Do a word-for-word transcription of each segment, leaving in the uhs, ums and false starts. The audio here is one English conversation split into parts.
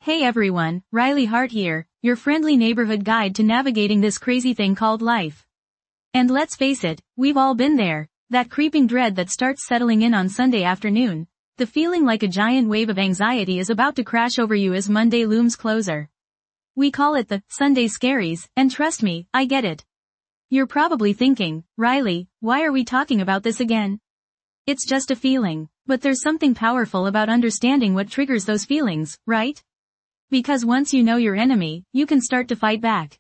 Hey everyone, Riley Hart here, your friendly neighborhood guide to navigating this crazy thing called life. And let's face it, we've all been there, that creeping dread that starts settling in on Sunday afternoon, the feeling like a giant wave of anxiety is about to crash over you as Monday looms closer. We call it the Sunday scaries, and trust me, I get it. You're probably thinking, Riley, why are we talking about this again? It's just a feeling, but there's something powerful about understanding what triggers those feelings, right? Because once you know your enemy, you can start to fight back.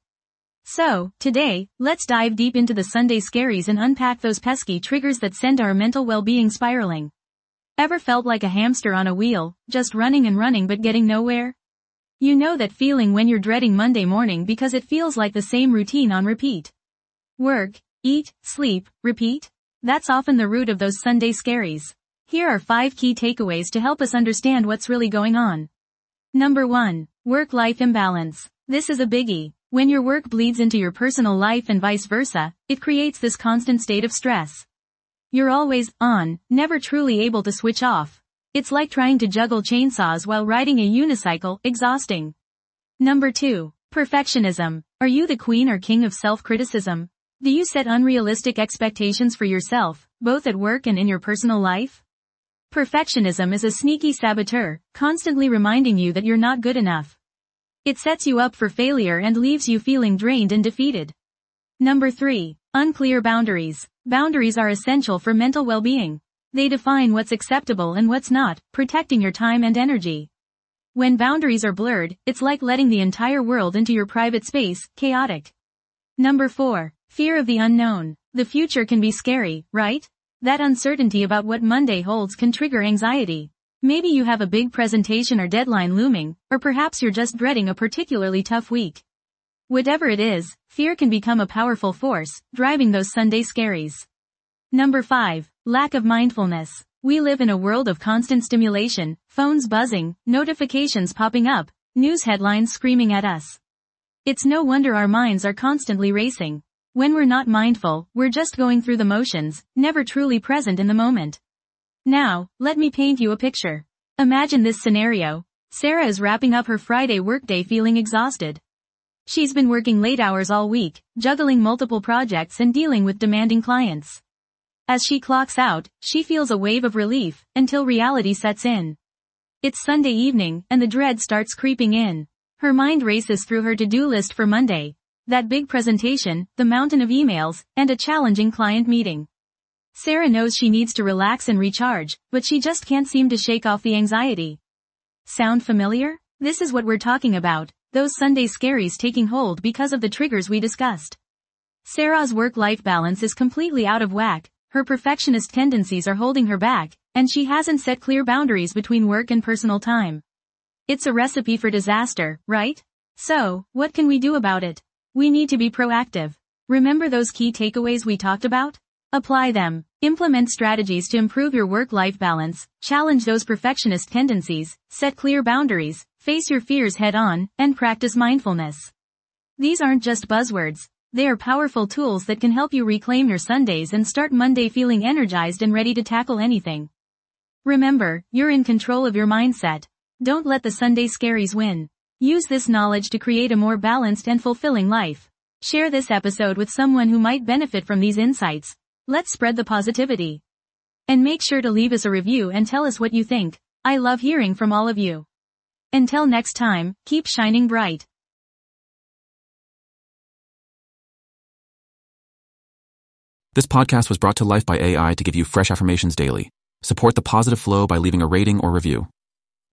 So, today, let's dive deep into the Sunday scaries and unpack those pesky triggers that send our mental well-being spiraling. Ever felt like a hamster on a wheel, just running and running but getting nowhere? You know that feeling when you're dreading Monday morning because it feels like the same routine on repeat. Work, eat, sleep, repeat? That's often the root of those Sunday scaries. Here are five key takeaways to help us understand what's really going on. Number one. Work-life imbalance. This is a biggie. When your work bleeds into your personal life and vice versa, it creates this constant state of stress. You're always on, never truly able to switch off. It's like trying to juggle chainsaws while riding a unicycle, exhausting. Number two. Perfectionism. Are you the queen or king of self-criticism? Do you set unrealistic expectations for yourself, both at work and in your personal life? Perfectionism is a sneaky saboteur, constantly reminding you that you're not good enough. It sets you up for failure and leaves you feeling drained and defeated. Number three. Unclear boundaries. Boundaries are essential for mental well-being. They define what's acceptable and what's not, protecting your time and energy. When boundaries are blurred, it's like letting the entire world into your private space, chaotic. Number four. Fear of the unknown. The future can be scary, right? That uncertainty about what Monday holds can trigger anxiety. Maybe you have a big presentation or deadline looming, or perhaps you're just dreading a particularly tough week. Whatever it is, fear can become a powerful force, driving those Sunday scaries. Number five. Lack of mindfulness. We live in a world of constant stimulation, phones buzzing, notifications popping up, news headlines screaming at us. It's no wonder our minds are constantly racing. When we're not mindful, we're just going through the motions, never truly present in the moment. Now, let me paint you a picture. Imagine this scenario. Sarah is wrapping up her Friday workday feeling exhausted. She's been working late hours all week, juggling multiple projects and dealing with demanding clients. As she clocks out, she feels a wave of relief, until reality sets in. It's Sunday evening, and the dread starts creeping in. Her mind races through her to-do list for Monday. That big presentation, the mountain of emails, and a challenging client meeting. Sarah knows she needs to relax and recharge, but she just can't seem to shake off the anxiety. Sound familiar? This is what we're talking about, those Sunday scaries taking hold because of the triggers we discussed. Sarah's work-life balance is completely out of whack, her perfectionist tendencies are holding her back, and she hasn't set clear boundaries between work and personal time. It's a recipe for disaster, right? So, what can we do about it? We need to be proactive. Remember those key takeaways we talked about? Apply them. Implement strategies to improve your work-life balance, challenge those perfectionist tendencies, set clear boundaries, face your fears head-on, and practice mindfulness. These aren't just buzzwords. They are powerful tools that can help you reclaim your Sundays and start Monday feeling energized and ready to tackle anything. Remember, you're in control of your mindset. Don't let the Sunday scaries win. Use this knowledge to create a more balanced and fulfilling life. Share this episode with someone who might benefit from these insights. Let's spread the positivity. And make sure to leave us a review and tell us what you think. I love hearing from all of you. Until next time, keep shining bright. This podcast was brought to life by A I to give you fresh affirmations daily. Support the positive flow by leaving a rating or review.